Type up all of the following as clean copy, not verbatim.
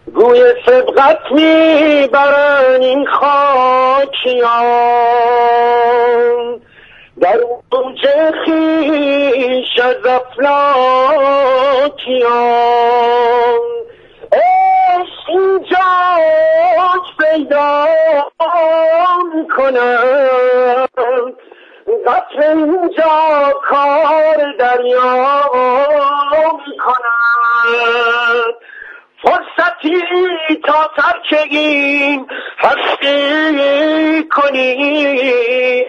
گوی سبقت میبرن این خاکیان در اوج خویش از افلاکیان. عشق اینجا پیدا میکنن، قطر اینجا کار دریا میکنن. فرصتی تا ترک این هستی کنیم،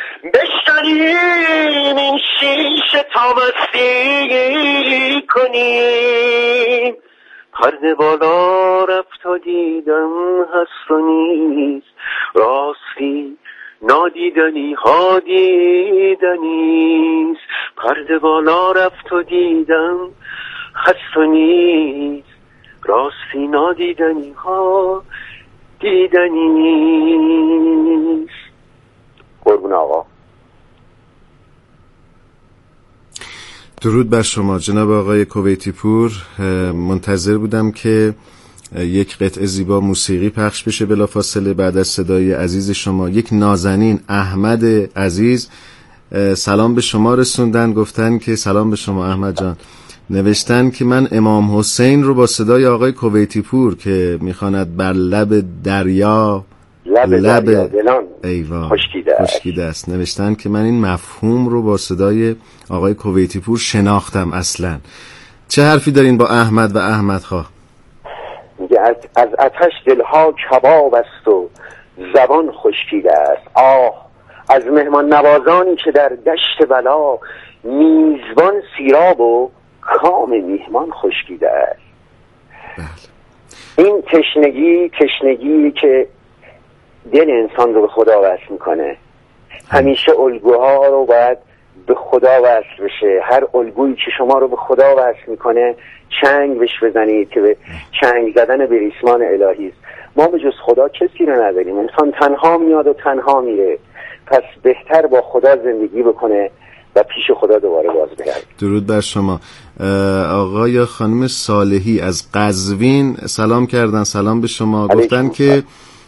بشکنیم این شیشه تا مستی کنیم. پرده بالا رفت و دیدم هست و نیست، راستی نادیدنی ها دیدنیست. پرده بالا رفت و دیدم هست و نیست، راستی نادیدنی ها دیدنیست. قربون آقا. درود بر شما جناب آقای کویتی پور. منتظر بودم که یک قطعه زیبا موسیقی پخش بشه بلافاصله بعد از صدای عزیز شما. یک نازنین احمد عزیز سلام به شما رسوندن، گفتن که سلام به شما احمد جان. نوشتن که من امام حسین رو با صدای آقای کویتی پور که میخواند بر لب دریا لب دلان خشکیده است. نوشتن که من این مفهوم رو با صدای آقای کویتی پور شناختم. اصلا چه حرفی دارین با احمد و احمد خواه؟ میگه از آتش دلها کباب است و زبان خشکیده است. آه از مهمان نوازانی که در دشت بلا میزبان سیراب و کام میهمان خشکیده است. بله. این تشنگی که دل انسان رو به خدا وصل میکنه. همیشه الگوها رو باید به خدا وصل بشه. هر الگویی که شما رو به خدا وصل میکنه چنگ بهش بزنید که به چنگ زدن به ریسمان الهی است. ما به جز خدا کسی رو نداریم. انسان تنها میاد و تنها میره، پس بهتر با خدا زندگی بکنه و پیش خدا دوباره باز بگرد. درود بر شما. آقای خانم صالحی از قزوین سلام کردن. سلام به شما. گفتن که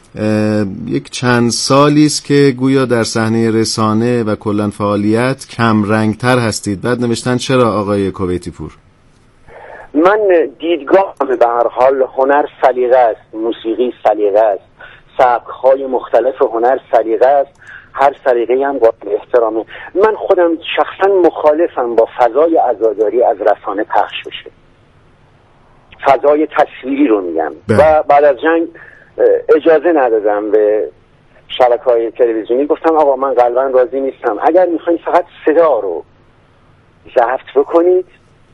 یک چند سالی است که گویا در صحنه رسانه و کلا فعالیت کم رنگتر هستید. بعد نوشتن چرا آقای کویتی پور؟ من دیدگاه به هر حال هنر سلیقه است، موسیقی سلیقه است، سبک‌های مختلف هنر سلیقه است، هر سلیقه‌ای هم قابل احترامه. من خودم شخصا مخالفم با فضای عزاداری از رسانه پخش بشه. فضای تصویری رو میگم. و بعد از جنگ اجازه ندادم به شبکه‌های تلویزیونی، گفتم آقا من قلبا راضی نیستم. اگر میخواین فقط صدا رو ضبط بکنید،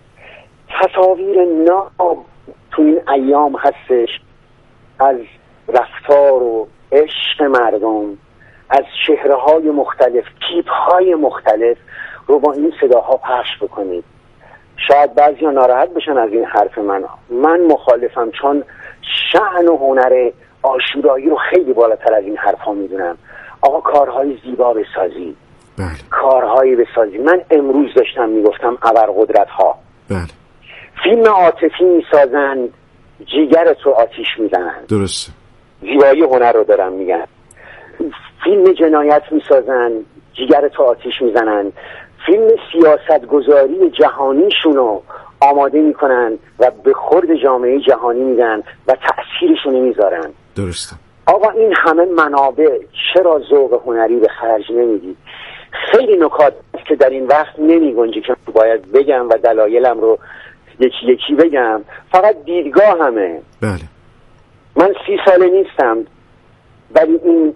تصاویر ناب تو این ایام هستش از رفتار و عشق مردم، از چهره‌های مختلف، تیپ‌های مختلف رو با این صداها پخش بکنید. شاید بعضیا ناراحت بشن از این حرف من مخالفم، چون شأن و هنر عاشورایی رو خیلی بالاتر از این حرفا میدونم. آقا کارهای زیبا بسازی. بله. کارهایی بسازی. من امروز داشتم میگفتم ابرقدرت‌ها. بله. فیلم عاطفی میسازن، جیگر تو آتیش میزنن. درسته. زیبایی هنر رو دارم میگن. فیلم جنایت میسازن، جیگر تو آتیش میزنن. فیلم سیاست گذاری جهانیشون رو آماده میکنن و به خورد جامعه جهانی میدن و تأثیرشون میذارن. درسته. آقا این همه منابع، چرا ذوق هنری به خرج نمیدید؟ خیلی نکات که در این وقت نمیگنجه که باید بگم و دلایلم رو یکی یکی بگم. فقط دیدگاه همه. بله. من 30 ساله نیستم، ولی این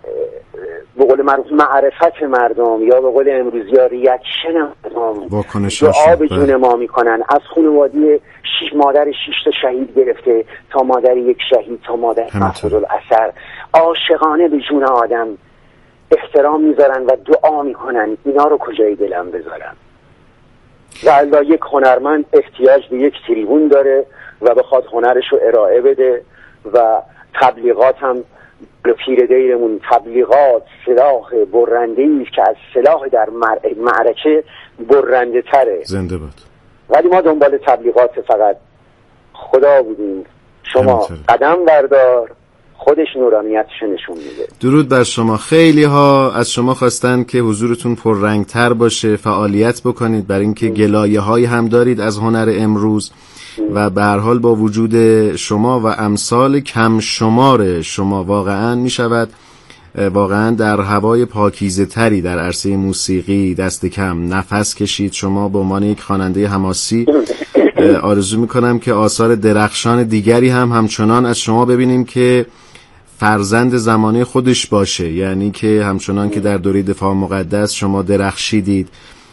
به قول معروف معرفت مردم یا به قول امروزی ها ریاکشن مردم دعا به جون ما میکنن. از خانواده مادر 6 تا شهید گرفته تا مادر 1 شهید تا مادر محفوظ الاثر عاشقانه به جون آدم احترام میذارن و دعا میکنن. اینا رو کجای دلم بذارم؟ والا یک هنرمند احتیاج به یک تریبون داره و بخواد هنرش رو ارائه بده و تبلیغات هم پیر دیرمون تبلیغات سلاح برنده‌ای که از سلاح در معرکه برنده تره. زنده باد. ولی ما دنبال تبلیغات فقط خدا بودیم شما قدم بردار، خودش نورانیتش نشون میده. درود بر شما. خیلی ها از شما خواستن که حضورتون پررنگتر باشه، فعالیت بکنید، برای اینکه گلایه هایی هم دارید از هنر امروز و به هر حال با وجود شما و امثال کم شمار شما واقعا میشود واقعا در هوای پاکیزه تری در عرصه موسیقی دست کم نفس کشید. شما به عنوان یک خواننده حماسی آرزو میکنم که آثار درخشان دیگری هم همچنان از شما ببینیم که فرزند زمانه خودش باشه، یعنی که همچنان که در دوره دفاع مقدس شما درخشیدید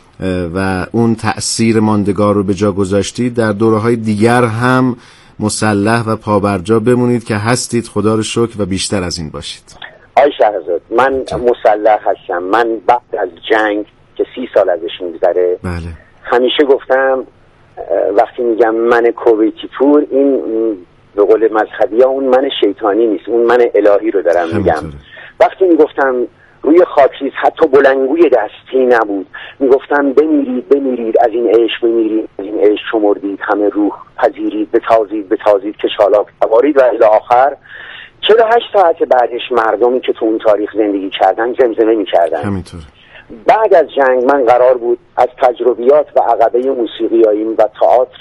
و اون تأثیر ماندگار رو به جا گذاشتید، در دوره‌های دیگر هم مسلح و پابرجا بمونید که هستید. خدا رو شکر و بیشتر از این باشید. آی شهرزاد، من مسلح هستم. من بعد از جنگ که 30 سال ازش میگذره همیشه گفتم وقتی میگم من کویتی پور، این به قول مذهبی ها اون من شیطانی نیست، اون من الهی رو دارم میگم. وقتی میگفتم روی خاکریز حتی بلنگوی دستی نبود، میگفتم بمیرید از این عشق، بمیرید از این عشق، شمردید همه روح پذیرید، بتازید که چالاک سوارید و الی آخر. 48 ساعت بعدش مردمی که تو اون تاریخ زندگی کردن زمزمه میکردن. همینطور. بعد از جنگ من قرار بود از تجربیات و عقبه موسیقیاییم و تئاتر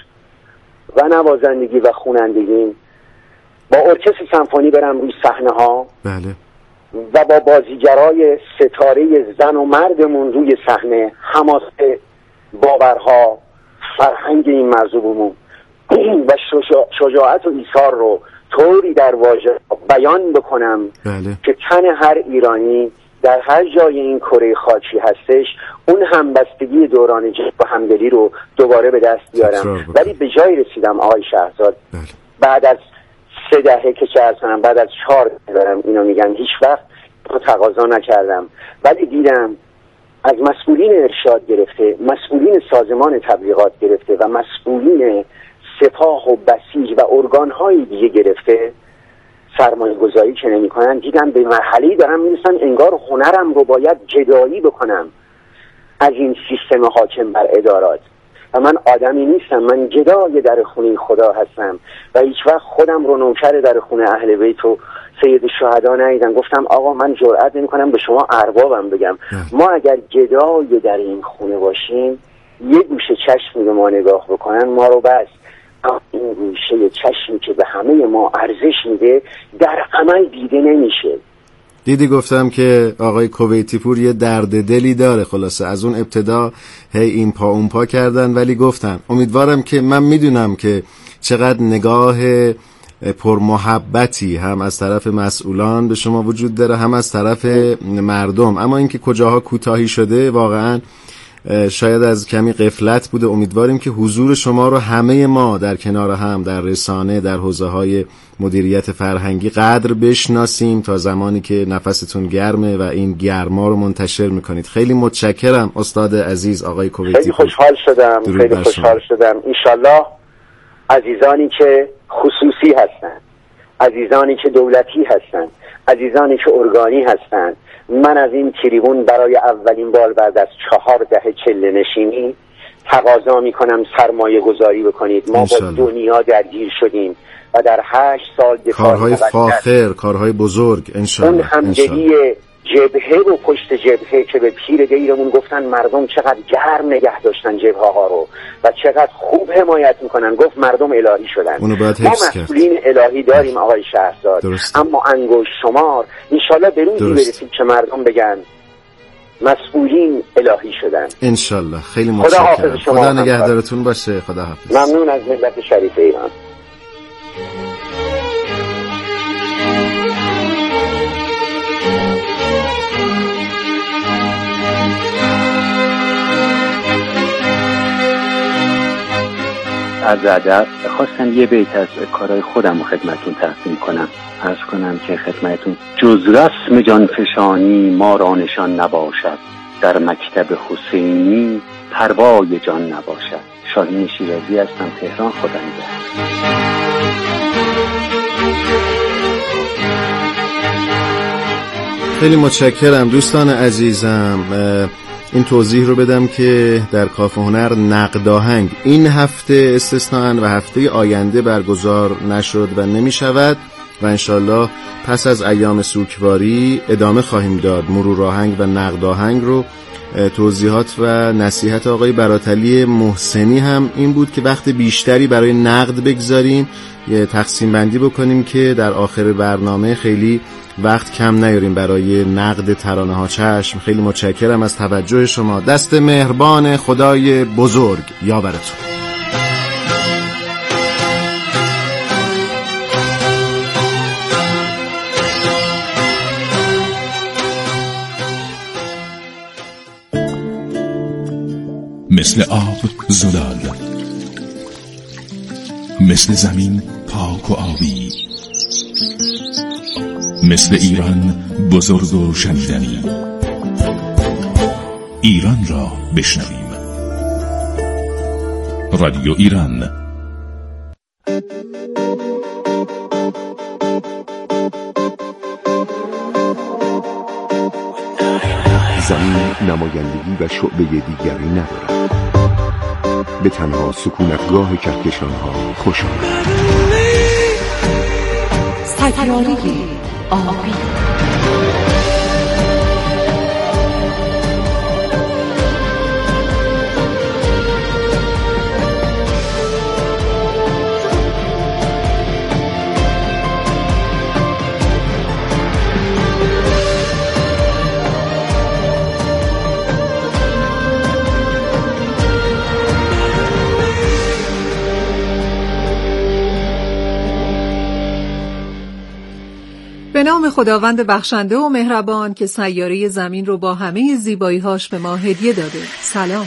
و نوازندگی و خوانندگی با ارکستر سمفونی برم روی صحنه ها. بله. و با بازیگرای ستاره زن و مردمون روی صحنه حماسه، باورها، فرهنگ این مرزوبمون و شجاعت و ایثار رو طوری در واژه بیان بکنم که تن هر ایرانی در هر جای این کره خاکی هستش اون همبستگی دوران جنگ و همدلی رو دوباره به دست بیارم. ولی به جای رسیدم آقای شهرزاد، بعد از 3 دهه که چه هستم، بعد از 4 دارم اینو میگم، هیچ وقت رو تقاضا نکردم، ولی دیدم از مسئولین ارشاد گرفته، مسئولین سازمان تبلیغات گرفته و مسئولین سپاه و بسیج و ارگان‌های دیگه گرفته سرمایه گذاری که نمی کنن، دیدم به مرحله‌ای دارم میرسن انگار هنرم رو باید جدایی بکنم از این سیستم حاکم بر ادارات. و من آدمی نیستم، من جدای در خونه خدا هستم و هیچ وقت خودم رو نوکر در خونه اهل بیت و سید الشهدا ندیدم. گفتم آقا من جرئت نمی کنم به شما اربابم بگم، ما اگر جدای در این خونه باشیم یه گوشه چشمی به ما نگاه بکنن ما رو بس، این گوشه چشمی که به همه ما ارزش میده در عمل دیده نمیشه. دیدی گفتم که آقای کویتی پور یه درد دلی داره. خلاصه از اون ابتدا هی این پا اون پا کردن، ولی گفتن امیدوارم که من میدونم که چقدر نگاه پرمحبتی هم از طرف مسئولان به شما وجود داره، هم از طرف مردم. اما اینکه کجاها کوتاهی شده واقعا شاید از کمی غفلت بوده. امیدواریم که حضور شما رو همه ما در کنار هم در رسانه، در حوزه‌های مدیریت فرهنگی قدر بشناسیم تا زمانی که نفستون گرمه و این گرما رو منتشر میکنید. خیلی متشکرم استاد عزیز آقای کویتی. خیلی خوشحال شدم. انشالله عزیزانی که خصوصی هستن، عزیزانی که دولتی هستن، عزیزانی که ارگانی هستن، من از این تریبون برای اولین بار بعد از 4 دهه چله نشینی تقاضا میکنم سرمایه گذاری بکنید. ما با دنیا درگیر شدیم و در 8 سال کارهای فاخر، کارهای بزرگ انشالله. اون همدلی جبهه و پشت جبهه که به پیر دیرمون گفتن مردم چقدر گرم نگه داشتن جبهه ها رو و چقدر خوب حمایت میکنن، گفت مردم الهی شدن. ما مسئولین الهی داریم آقای شهرزاد، اما انگشت شمار. انشالله به روزی برسیم که مردم بگن مسئولین الهی شدن. انشالله. خیلی متشکرم. خدا نگهدارتون باشه. خدا حافظ. ممنون از ملت شریف ایران. عرض ادب، خواستم یه بیت از کارهای خودم رو خدمتون تقدیم کنم. عرض کنم که خدمتون جز رسم جانفشانی ما را نشان نباشد، در مکتب حسینی پروای جان نباشد. شاهین شیرازی هستم، تهران. خدا نگهدار. خیلی متشکرم دوستان عزیزم. این توضیح رو بدم که در کافه هنر نقد آهنگ این هفته استثناءً و هفته آینده برگزار نشد و نمی شود و انشالله پس از ایام سوگواری ادامه خواهیم داد. مرور آهنگ و نقد آهنگ رو توضیحات و نصیحت آقای براتعلی محسنی هم این بود که وقت بیشتری برای نقد بگذاریم، یه تقسیم بندی بکنیم که در آخر برنامه خیلی وقت کم نیاریم برای نقد ترانه ها. چشم، خیلی متشکرم از توجه شما. دست مهربان خدای بزرگ یاورتون. مثل آب زلال، مثل زمین پاک و آبی، مثل ایران بزرگ و شنیدنی. ایران را بشنویم. رادیو ایران. زمین نمایندگی و شعبه دیگری ندارد، به تنها سکونتگاه کهکشان‌ها خوش آمد. سیاره آبی. به نام خداوند بخشنده و مهربان که سیاره زمین رو با همه زیبایی‌هاش به ما هدیه داده. سلام.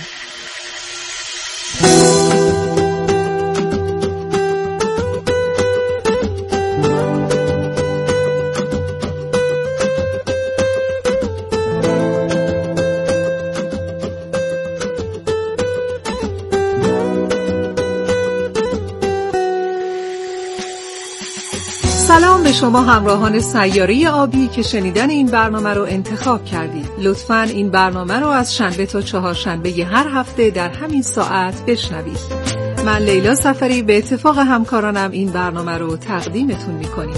سلام به شما همراهان سیاره آبی که شنیدن این برنامه رو انتخاب کردید. لطفاً این برنامه رو از شنبه تا چهارشنبه هر هفته در همین ساعت بشنوید. من لیلا سفری به اتفاق همکارانم این برنامه رو تقدیمتون می‌کنیم.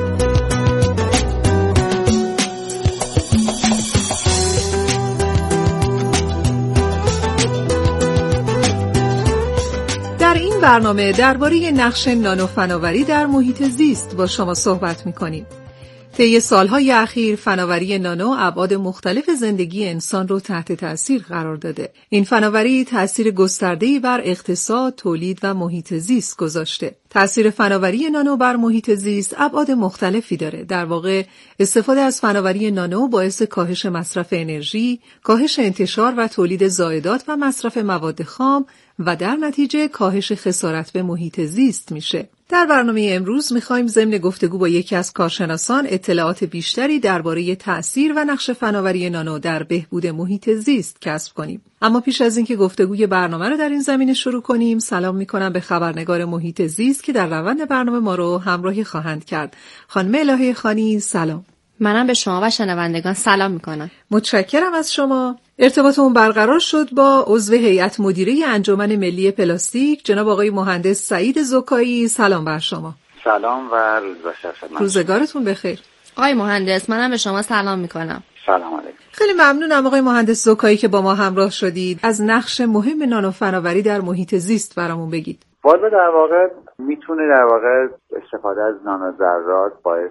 در این برنامه درباره نقش نانوفناوری در محیط زیست با شما صحبت می‌کنیم. طی سالهای اخیر فناوری نانو ابعاد مختلف زندگی انسان رو تحت تأثیر قرار داده. این فناوری تأثیر گسترده‌ای بر اقتصاد، تولید و محیط زیست گذاشته. تأثیر فناوری نانو بر محیط زیست ابعاد مختلفی داره. در واقع استفاده از فناوری نانو باعث کاهش مصرف انرژی، کاهش انتشار و تولید زائدات و مصرف مواد خام و در نتیجه کاهش خسارت به محیط زیست میشه. در برنامه امروز میخوایم ضمن گفتگو با یکی از کارشناسان اطلاعات بیشتری درباره تأثیر و نقش فناوری نانو در بهبود محیط زیست کسب کنیم. اما پیش از اینکه گفتگوی برنامه رو در این زمینه شروع کنیم، سلام میکنم به خبرنگار محیط زیست که در روند برنامه ما رو همراهی خواهند کرد. خانم الهه خانی، سلام. منم به شما و شنوندگان سلام میکنم. متشکرم از شما. ارتباطمون برقرار شد با عضو هیئت مدیره انجمن ملی پلاستیک جناب آقای مهندس سعید زکایی. سلام بر شما. سلام و روز بخیر. روزگارتون بخیر. آقای مهندس، منم به شما سلام میکنم. سلام علیکم. خیلی ممنونم آقای مهندس زکایی که با ما همراه شدید. از نقش مهم نانوفناوری در محیط زیست برامون بگید. والا در واقع میتونه در واقع استفاده از نانوذرات باعث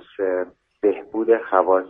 بهبود خواص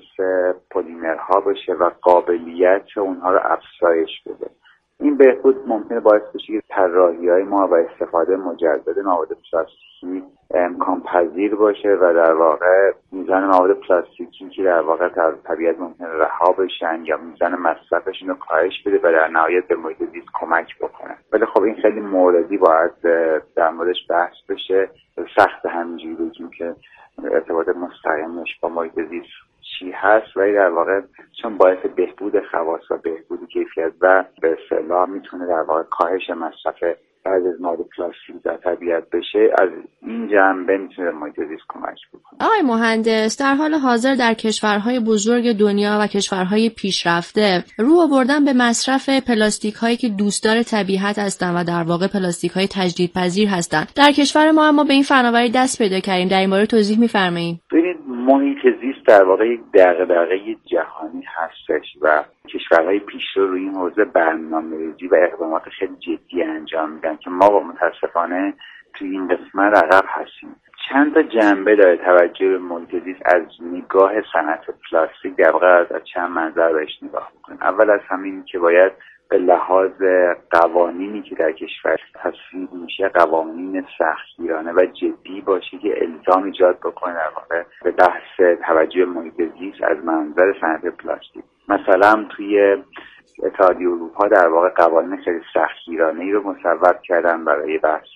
پلیمرها بشه و قابلیت اونها رو افزایش بده. این بهبود ممکنه باعث بشه که طراحی‌های ما و استفاده مجدد مواد پلاستیکی امکان پذیر باشه و در واقع میزان مواد پلاستیکی که در واقع در طبیعت ممکنه رها بشن یا میزان مصرفشون رو کاهش بده و در نهایت به محیط زیست کمک بکنه. ولی خب این خیلی موردی باید در موردش بحث بشه. سخت همینجوری بگیم که ارتباط مستقیمش با محیط زیست چی هست، ولی در واقع چون باعث بهبود خواص و بهبود کیفیت و به اصطلاح میتونه در واقع کاهش مصرف بعد از مواد پلاستیک در طبیعت بشه، از این جنبه میتونه محیط زیست کمک بکنه. آقای مهندس، در حال حاضر در کشورهای بزرگ دنیا و کشورهای پیشرفته رو آوردن به مصرف پلاستیک هایی که دوستدار طبیعت هستند و در واقع پلاستیک های تجدیدپذیر هستند. در کشور ما به این فناوری دست پیدا کردیم. در این باره توضیح می‌فرمایید؟ ببینید، محیط زیست در واقع یک دغدغه جهانی هستش و کشورهای پیشرو روی این حوزه برنامه‌ریزی و اقدامات خیلی جدی انجام میدن که ما متاسفانه توی این قسمت عقب هستیم. چند تا جنبه داره توجه به محیط زیست از نگاه صنعت پلاستیک، در واقع از چند منظر بهش نگاه می‌کنیم. اول از همه این که باید به لحاظ قوانینی که در کشور تصویب میشه قوانین سختگیرانه و جدی باشه که الزام ایجاد بکنه در واقع به بحث توجه محیط زیست از منظر صنعت پلاستیک. مثلا توی اتحادیه اروپا در واقع قوانین خیلی سختگیرانه‌ای رو مصوب کردن برای بحث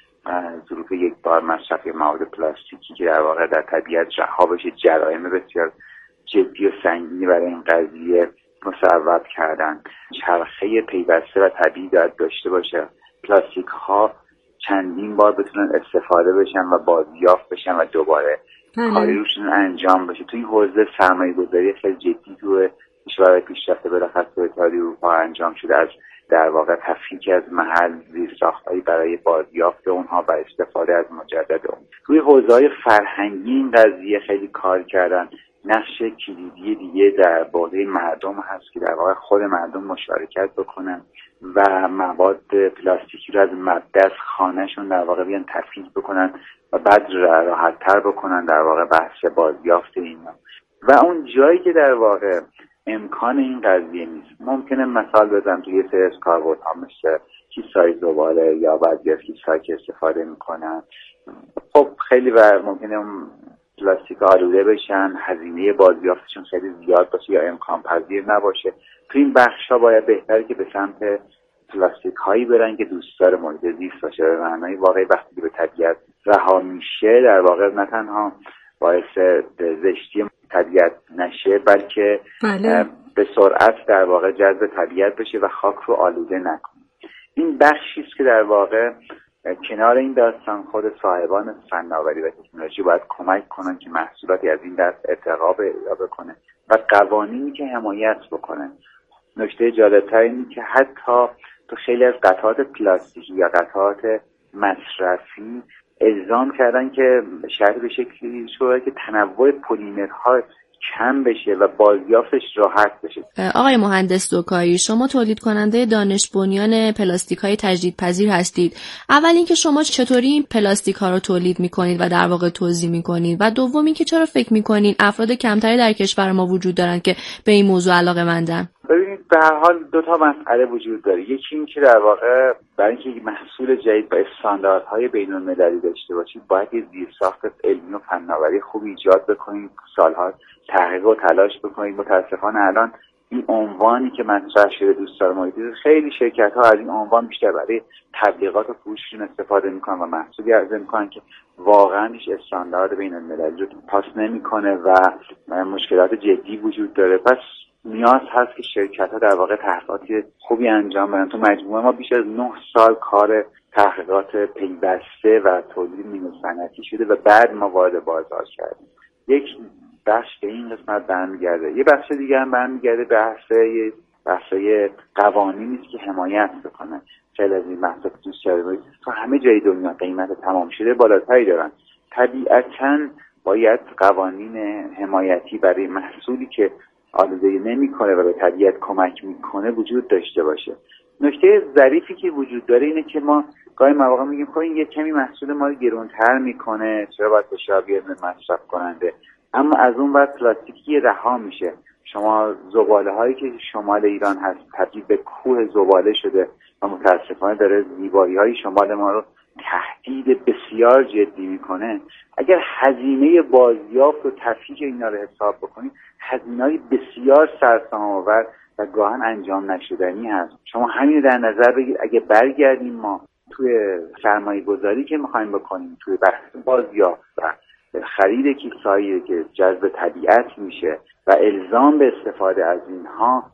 ظروف یک بار مصرف مواد پلاستیکی که در واقع در طبیعت رها بشه. جرایم بسیار جدی و سنگینی برای این قضیه مصوب کردن. چرخه پیوسته و طبیعی داشته باشه. پلاستیک ها چندین بار بتونن استفاده بشن و بازیافت بشن و دوباره کاری روشون انجام بشه. توی حوزه سرمایه‌گذاری خیلی جدی توی کشورهای پیشرفته بالاخره توی اتحادیه اروپا انجام شده، از در واقع تفکیک از محل زیرساخت‌هایی برای بازیافت اونها و استفاده از مجدد اون. توی حوزه‌های فرهنگی این قضیه خیلی کار کردن. نقش کلیدی دیگه در بعد مردم هست که در واقع خود مردم مشارکت بکنن و مواد پلاستیکی رو از مبدا از خانه‌شون در واقع بیان تفکیک بکنن و بعد راحت‌تر بکنن در واقع بحث بازیافت اینا. و اون جایی که در واقع امکان این قضیه نیست، ممکنه مثال بزنم توی یه سری از کاربردها مثل کیسه‌های زباله یا بعضی از کیسه‌هایی که استفاده میکنن، خب خیلی ممکنه اون پلاستیک آلوده بشن، هزینه بازیافتشون خیلی زیاد باشه یا امکان پذیر نباشه. تو این بخش‌ها باید بهتره که به سمت پلاستیک هایی برن که دوستدار محیط زیست باشه. به معنای واقعی وقتی که به طبیعت رها میشه در واقع نه تنها باعث زشتی طبیعت نشه بلکه به سرعت در واقع جذب طبیعت بشه و خاک رو آلوده نکنه. این بخشی است که در واقع کنار این داستان خود صاحبان فناوری و تکنولوژی باید کمک کنن که محصولاتی از این دست ارتقا پیدا بکنه و قوانینی که حمایت بکنه. نکته جالب‌تر اینه که حتی تو خیلی از قطعات پلاستیکی یا قطعات مصرفی الزام کردن که شرط به شکلی شده که تنوع پلیمرها کم بشه و بازیافتش راحت بشه. آقای مهندس دوکایی، شما تولید کننده دانش بنیان پلاستیک های تجدیدپذیر هستید. اول اینکه شما چطوری این پلاستیک ها رو تولید میکنید و در واقع توزیع میکنید و دوم اینکه چرا فکر میکنید افراد کمتری در کشور ما وجود دارن که به این موضوع علاقه‌مندن؟ ببینید، به هر حال دو تا مسئله وجود داره. یکی این که در واقع برای اینکه یک محصول جدید با استانداردهای بین‌المللی داشته باشید باید یه زیرساخت علمی و فناوری خوب ایجاد بکنید، سالها تحقیق و تلاش بکنید. متاسفانه الان این عنوانی که مطرح شده دوستدار محیط زیست، خیلی شرکت‌ها از این عنوان بیشتر برای تبلیغات و فروششون استفاده میکنن و محصولی عرضه میکنن که واقعا هیچ استاندارد بین‌المللی رو پاس نمیکنه و مشکلات جدی وجود داره. پس نیاز هست که شرکت‌ها در واقع تحقیقات خوبی انجام بدن. تو مجموعه ما بیش از 9 سال کار تحقیقات پیوسته و تولید نیمه صنعتی شده و بعد ما وارد بازار کردیم. یک بخش به این قسمت برمیگرده. یه بخش دیگه هم برمیگرده بحث‌های قوانینی است که حمایت بکنه. خیلی از این بحث‌ها تو همه جای دنیا قیمت تمام شده بالاتری دارن. طبیعتاً باید قوانین حمایتی برای محصولی که آلودگی نمی‌کنه و به طبیعت کمک می‌کنه وجود داشته باشه. نکته ظریفی که وجود داره اینه که ما گاهی مواقع میگیم خب این یه کمی محصول ما رو گران‌تر می‌کنه، چرا باید بشه بیاد مصرف کننده، اما از اون بعد پلاستیکی رها میشه. شما زباله‌هایی که شمال ایران هست تبدیل به کوه زباله شده و متاسفانه داره زیبایی‌های شمال ما رو تهدید بسیار جدی میکنه. اگر هزینه بازیافت و تفکیک اینا رو حساب بکنید، هزینه‌های بسیار سرسام‌آور و گاهن انجام نشدنی هست. شما همین در نظر بگید اگه برگردیم ما توی سرمایه گذاری که میخوایم بکنیم توی بحث بازیافت و خرید کیسه‌هایی که جذب طبیعت میشه و الزام به استفاده از اینها،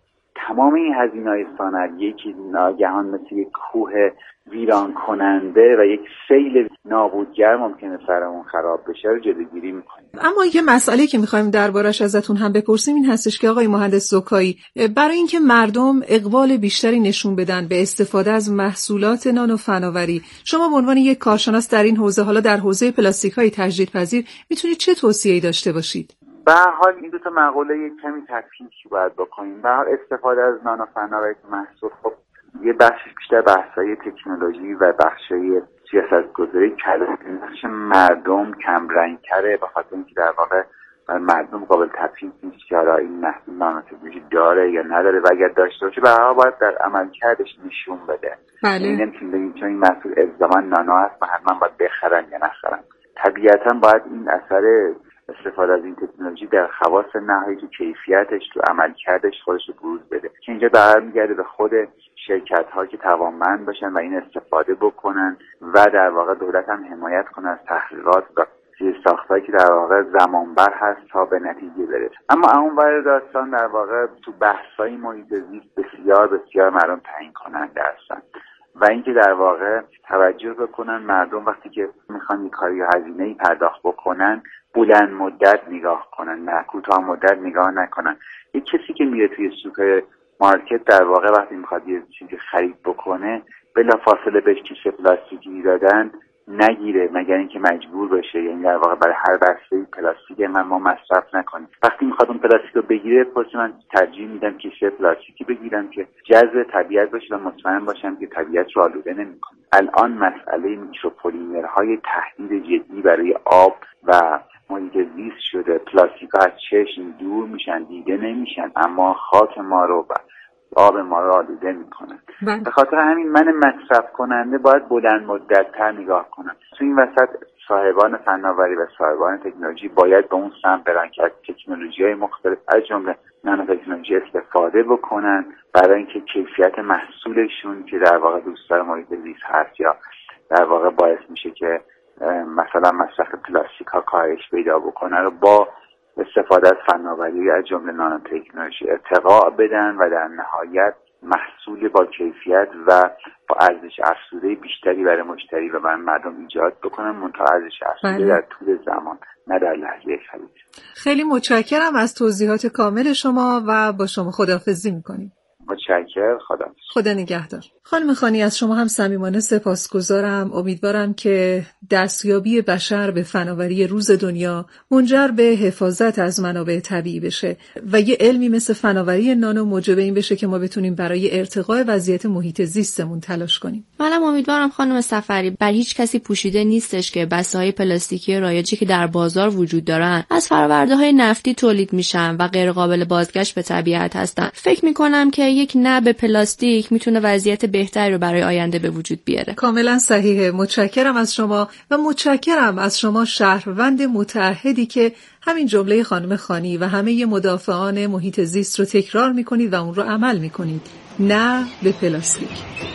تمام این هزینه‌های صنعتی که ناگهان مثل یک کوه ویران کننده و یک سیل نابودگر ممکنه سرمون خراب بشه رو جلوگیری میکنیم. اما یه مسئله که میخوایم دربارش ازتون هم بپرسیم این هستش که آقای مهندس زکایی، برای اینکه مردم اقبال بیشتری نشون بدن به استفاده از محصولات نانو فناوری، شما به عنوان یک کارشناس در این حوزه، حالا در حوزه پلاستیک‌های تجدیدپذیر، میتونید چه توصیه‌ای داشته باشید؟ به هر حال این دو تا مقوله یک کمی تفکیک باید بکنیم. به هر حال استفاده از نانو فناوری محصول خب یه بخشش بیشتر بحث‌های تکنولوژی و بخش‌های سیاست‌گذاری نقش مردم کم رنگ‌تره، به خاطر اینکه در واقع مردم قابل تفکیک نیست که حالا این محصول نانوتکنولوژی داره یا نداره و اگر داشته باشه به هر حال باید در عملکردش نشون بده. بله. نمی‌تونیم بگیم چون این محصول الزاما نانو هست و حتما باید بخرن یا نخرن. طبیعتاً باید این اثر استفاده از این تکنولوژی در خواص نهایی تو کیفیتش تو عملکردش خودش رو بروز بده که اینجا برمیگرده به خود شرکت ها که توانمند باشن و این استفاده بکنن و در واقع دولت هم حمایت کنه از تحقیقات و ساختایی که در واقع زمانبر هست تا به نتیجه برسه. اما اونور داستان در واقع تو بحث‌های محیط زیست بسیار بسیار مردم تعیین کننده هستن و اینکه در واقع توجه بکنن مردم وقتی که میخوان یک کاری یا هزینه‌ای پرداخت بکنن بلند مدت نگاه کنن، نه کوتاه مدت نگاه نکنن. یک کسی که میره توی سوق مارکت در واقع وقتی میخواد یه چیزی خرید بکنه بلافاصله بهش کیسه پلاستیکی دادن نگیره مگر اینکه مجبور بشه، یعنی در واقع برای هر بسته پلاستیک ما مصرف نکنیم. وقتی میخواد اون پلاستیک رو بگیره پس من ترجیح میدم کیسه پلاستیکی بگیرم که جذب طبیعت باشه و مطمئن باشم که طبیعت رو آلوده نمیکنه. الان مسئله میکروپلیمرهای تهدید جدی برای آب و محیط زیست شده. پلاستیک‌ها از چشم دور میشن، دیده نمیشن، اما خاک ما رو و آب ما رو آلوده میکنن. به خاطر همین من مصرف کننده باید بلند مدت تر نگاه کنم. تو این وسط صاحبان فناوری و صاحبان تکنولوژی باید به اون سمت برن که از تکنولوژی‌های مختلف از جمله نانو تکنولوژی استفاده بکنن برای اینکه کیفیت محصولشون که در واقع دوستدار محیط زیست هست یا در واقع باعث میشه که مثلا مصرف پلاستیک ها کاهش پیدا بکنه رو با استفاده از فناوری از جمله نانو تکنولوژی ارتقا بدن و در نهایت محصول با کیفیت و با ارزش افزوده بیشتری برای مشتری و برای مردم ایجاد بکنن، منتها ارزش افزوده در طول زمان نه در لحظه خرید. خیلی متشکرم از توضیحات کامل شما و با شما خداحافظی می‌کنیم. متشکرم. خدا نگهدار. خانم خانی از شما هم صمیمانه سپاسگزارم. امیدوارم که دستیابی بشر به فناوری روز دنیا منجر به حفاظت از منابع طبیعی بشه و یه علمی مثل فناوری نانو موجب این بشه که ما بتونیم برای ارتقاء وضعیت محیط زیستمون تلاش کنیم. منم امیدوارم خانم سفری بر هیچ کسی پوشیده نیستش که بساهای پلاستیکی رایجی که در بازار وجود دارن از فرآورده‌های نفتی تولید میشن و غیر قابل بازگشت به طبیعت هستن. فکر می‌کنم که یک نب پلاستیک میتونه وضعیت بهتری رو برای آینده به وجود بیاره. کاملا صحیحه. متشکرم از شما و متشکرم از شما شهروند متعهدی که همین جمله خانم خانی و همه مدافعان محیط زیست رو تکرار میکنید و اون رو عمل میکنید. نه به پلاستیک.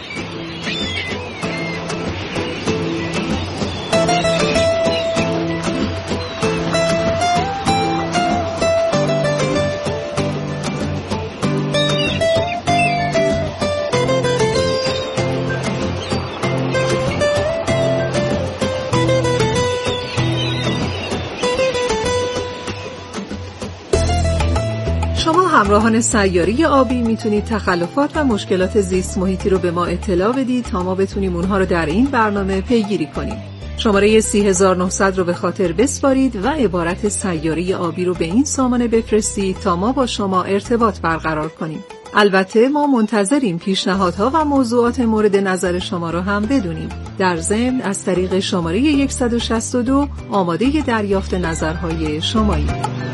شما همراهان سیاره آبی میتونید تخلفات و مشکلات زیست محیطی رو به ما اطلاع بدید تا ما بتونیم اونها رو در این برنامه پیگیری کنیم. شماره 30900 رو به خاطر بسپارید و عبارت سیاره آبی رو به این سامانه بفرستید تا ما با شما ارتباط برقرار کنیم. البته ما منتظریم پیشنهادها و موضوعات مورد نظر شما رو هم بدونیم. در ضمن از طریق شماره 162 آماده دریافت نظرهای شماییم.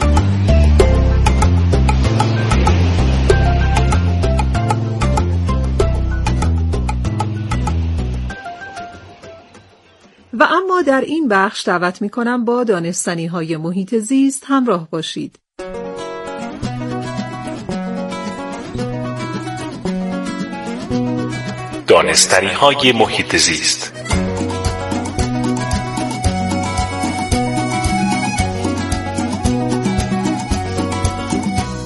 و اما در این بخش دعوت می‌کنم با دانستنی‌های محیط زیست همراه باشید. دانستنی‌های محیط زیست.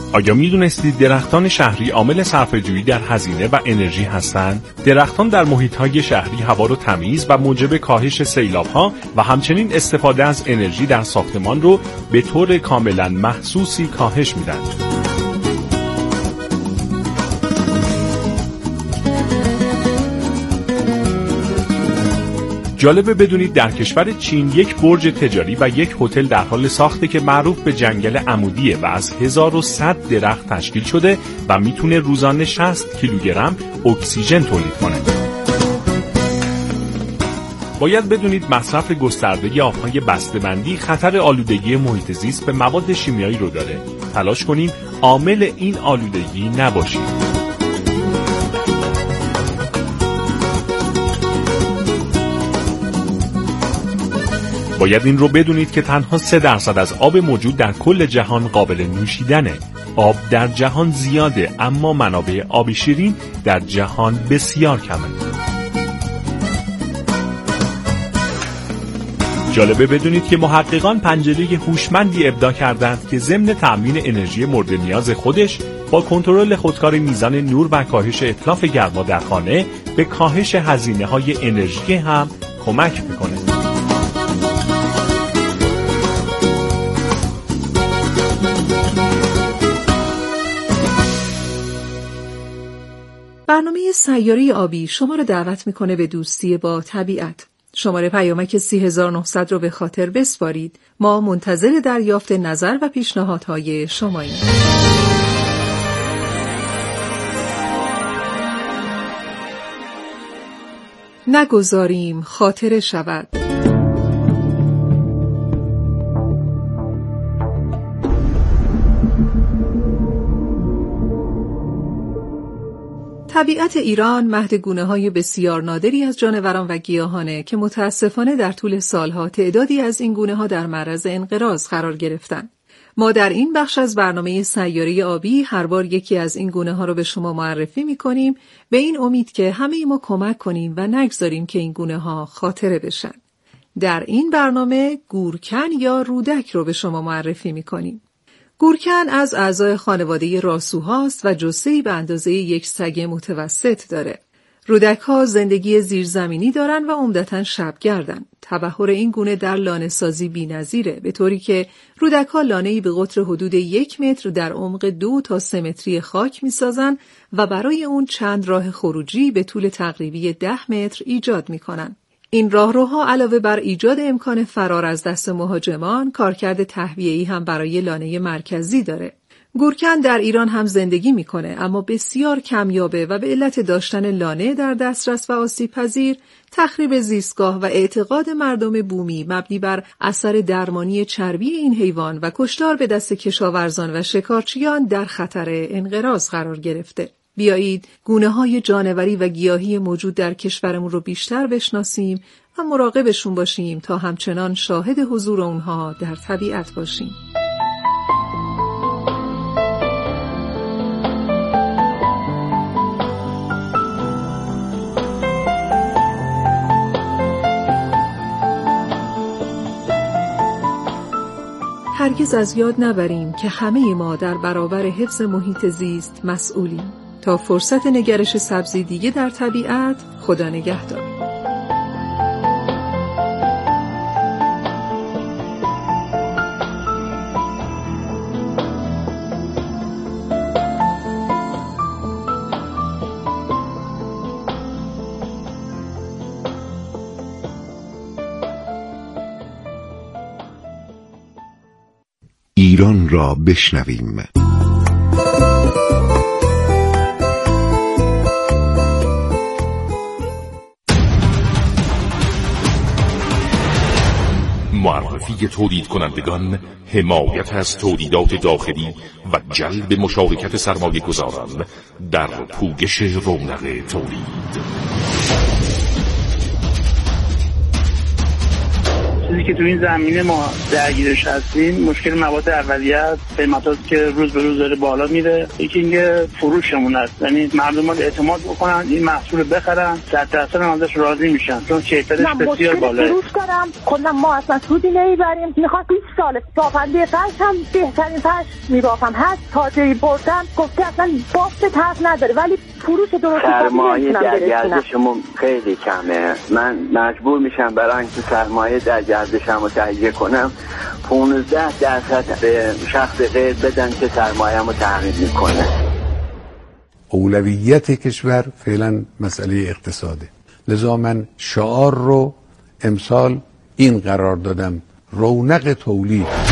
آیا می‌دونستید درختان شهری عامل صرفه‌جویی در هزینه و انرژی هستند؟ درختان در محیط‌های شهری هوا رو تمیز و موجب کاهش سیلاب‌ها و همچنین استفاده از انرژی در ساختمان رو به طور کاملاً محسوسی کاهش میدن. جالبه بدونید در کشور چین یک برج تجاری و یک هتل در حال ساخته که معروف به جنگل عمودیه و از 1100 درخت تشکیل شده و میتونه روزانه 60 کیلوگرم اکسیژن تولید کنه. باید بدونید مصرف گسترده آبهای بسته‌بندی خطر آلودگی محیط زیست به مواد شیمیایی رو داره. تلاش کنیم عامل این آلودگی نباشیم. باید این رو بدونید که تنها 3% از آب موجود در کل جهان قابل نوشیدنه. آب در جهان زیاده اما منابع آب شیرین در جهان بسیار کمه. جالبه بدونید که محققان پنجره هوشمندی ابداع کردند که ضمن تأمین انرژی مورد نیاز خودش با کنترل خودکار میزان نور و کاهش اتلاف گرما در خانه به کاهش هزینه‌های انرژی هم کمک میکنه. برنامه سیاره آبی شما را دعوت میکنه به دوستی با طبیعت. شماره پیامک 30900 رو به خاطر بسپارید. ما منتظر دریافت نظر و پیشنهادهای شماییم. نگذاریم خاطره شود. طبیعت ایران مهد گونه‌های بسیار نادری از جانوران و گیاهانه که متاسفانه در طول سالها تعدادی از این گونه‌ها در معرض انقراض قرار گرفتند. ما در این بخش از برنامه سیاره آبی هر بار یکی از این گونه‌ها رو به شما معرفی می‌کنیم به این امید که همه ما کمک کنیم و نگذاریم که این گونه‌ها خاطره بشن. در این برنامه گورکن یا رودک رو به شما معرفی می‌کنیم. گورکن از اعضای خانواده راسوهاست و جثه‌ای به اندازه یک سگ متوسط داره. رودک‌ها زندگی زیرزمینی دارن و عمدتاً شبگردن. تبحر این گونه در لانه‌سازی بی‌نظیره، به طوری که رودک‌ها لانه‌ای به قطر حدود 1 متر در عمق 2 تا 3 متری خاک می‌سازن و برای اون چند راه خروجی به طول تقریبی 10 متر ایجاد می‌کنن. این راهروها علاوه بر ایجاد امکان فرار از دست مهاجمان، کارکرد تهویه‌ای هم برای لانه مرکزی داره. گورکن در ایران هم زندگی میکنه اما بسیار کمیابه و به علت داشتن لانه در دسترس و آسیب‌پذیر، تخریب زیستگاه و اعتقاد مردم بومی مبنی بر اثر درمانی چربی این حیوان و کشتار به دست کشاورزان و شکارچیان در خطر انقراض قرار گرفته. بیایید گونه‌های جانوری و گیاهی موجود در کشورمون رو بیشتر بشناسیم و مراقبشون باشیم تا همچنان شاهد حضور اونها در طبیعت باشیم. هرگز از یاد نبریم که همه ما در برابر حفظ محیط زیست مسئولیم. تا فرصت نگرش سبزی دیگه در طبیعت، خدا نگهدار. ایران را بشنویم. معرفی تولید کنندگان، حمایت از تولیدات داخلی و جلب مشارکت سرمایه گذاران در پوگش رونق تولید. چیزی که تو این زمینه ما درگیرش هستیم مشکل مواد اولیه است، قیمتاتی که روز به روز داره بالا میره. یکی اینکه فروشمون است، یعنی مردم اعتماد بکنن این محصول بخرن 100% ازش راضی میشن چون کیفیتش بسیار بالاه. فروش دارم خودم، ما اصلا سودی نمیبریم. میخوام 20 سال بافنده فرش هم بهترین فرش میبافم، هر تاجری بردم گفته اصلا بافت طرف نداره ولی فروش درست سرمایه در گردشمون خیلی کمه. من مجبور میشم برای اینکه سرمایه در گردشمو تهیه کنم 15% به شخص غیر بدن که سرمایه‌مو تامین میکنه. اولویت کشور فعلا مسئله اقتصاده، لذا من شعار رو امسال این قرار دادم: رونق تولید.